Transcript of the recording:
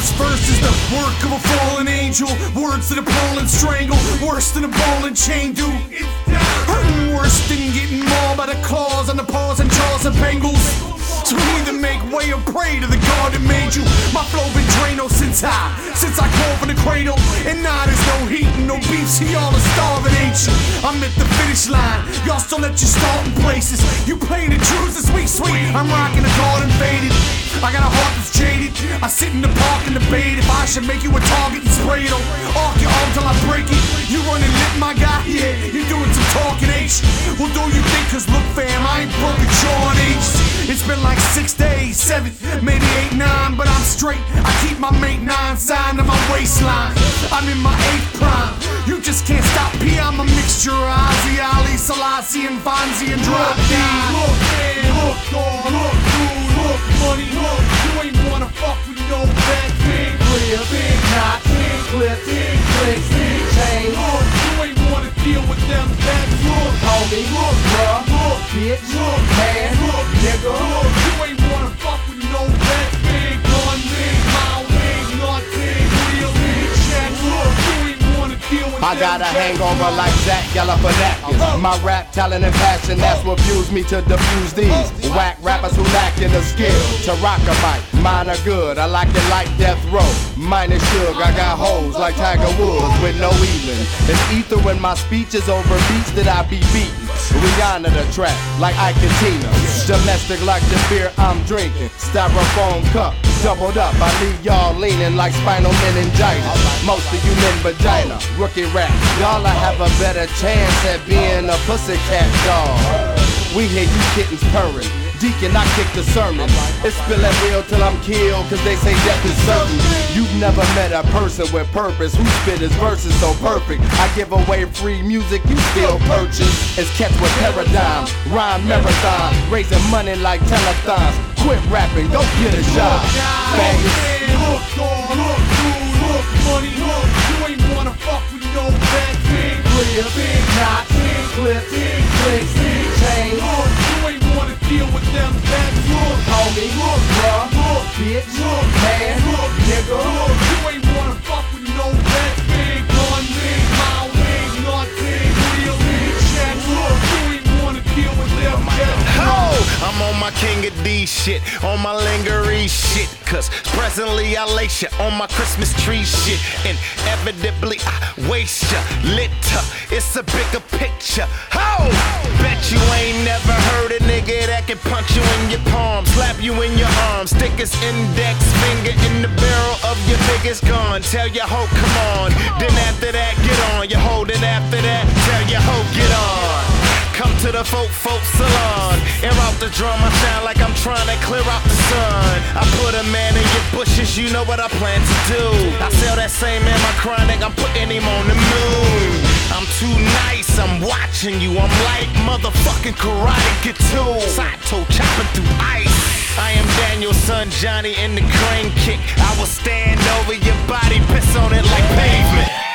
first verse is the work of a fallen angel. Words that appall and strangle, worse than a ball and chain do. Hurting worse than getting mauled by the claws on the paws and jaws of Bengals. So either make way or pray to the God that made you. My flow been Drano since I crawled from the cradle. And now there's no heat and no beef, so y'all are starving, ain't you? I'm at the finish line, y'all still let you start in places. You playing the truths this week, sweet. I'm rocking the garden faded. I got a heart that's jaded. I sit in the park and debate if I should make you a target and spray it. Arc your arm till I break it. You running lit, my guy? Yeah, you doing some talking, ain't you? Well, do you think? Cause look, fam, I ain't broken John H. It's been like 6 days, 7, maybe 8, 9, but I'm straight. I keep my mate 9 signed to my waistline. I'm in my 8th prime. You just can't stop P. I'm a mixture of Ozzy, Ali, Selassie, and Fonzie and Drop D. Look, man, look, dog, look, dude, look, money, look. You ain't wanna fuck with no bad big clear, big knot, big clip, big clicks, big chain. Look, you ain't wanna deal with them bad. Look, homie, look, bruh, look, bitch, look, man, look, nigga. Look, you ain't wanna fuck with no bad big gun, big mouth, big nut, big wheel, big check. Look, you ain't wanna deal with I got a hangover like Zach Galifianakis. My rap talent and passion, that's what fuels me to diffuse these whack rappers who lack in the skill to rock a mic. Mine are good, I like it like Death Row. Mine is Suge, I got hoes like Tiger Woods with no even. It's ether when my speech is over beats that I be beating. Rihanna the track like Ike and Tina. Domestic like the beer I'm drinking. Styrofoam cup doubled up, I leave y'all leaning like spinal meningitis. Most of you men vagina, rookie rap. Y'all have a better chance at being a pussycat dog. We hear you kittens purring. Deacon, I kick the sermon. It's spilling real till I'm killed, cause they say death is certain. You've never met a person with purpose who spit his verses so perfect. I give away free music, you still purchase. It's catch with paradigm, rhyme marathon, raising money like telethons. Quit rapping, go get a job. Bangers. Look, dog, look, dude, look, money, look. You ain't wanna fuck with no bad big clear, big knot, big clip, big clicks, big chain. Look, you ain't wanna deal with them bad. Look, homie, look, bruh, look, bitch, look, man, look, nigga. Look, you ain't wanna fuck with no bad big gun, big mouth, big nut, big wheel, big check. Look, you ain't wanna deal with them bad. I'm on my King of D shit, on my lingerie shit. Cause presently I lace ya on my Christmas tree shit. Inevitably I waste ya, lit up, it's a bigger picture. Ho! Bet you ain't never heard a nigga that can punch you in your palm, slap you in your arm, stick his index finger in the barrel of your biggest gun. Tell your hoe come on, then after that get on. You hold it after that, tell your hoe get on. Come to the folk salon, air out the drum, I sound like I'm trying to clear out the sun. I put a man in your bushes, you know what I plan to do. I sell that same man my chronic, I'm putting him on the moon. I'm too nice, I'm watching you, I'm like motherfucking Karate Kid 2. Sato chopping through ice. I am Daniel's son Johnny in the crane kick. I will stand over your body, piss on it like pavement.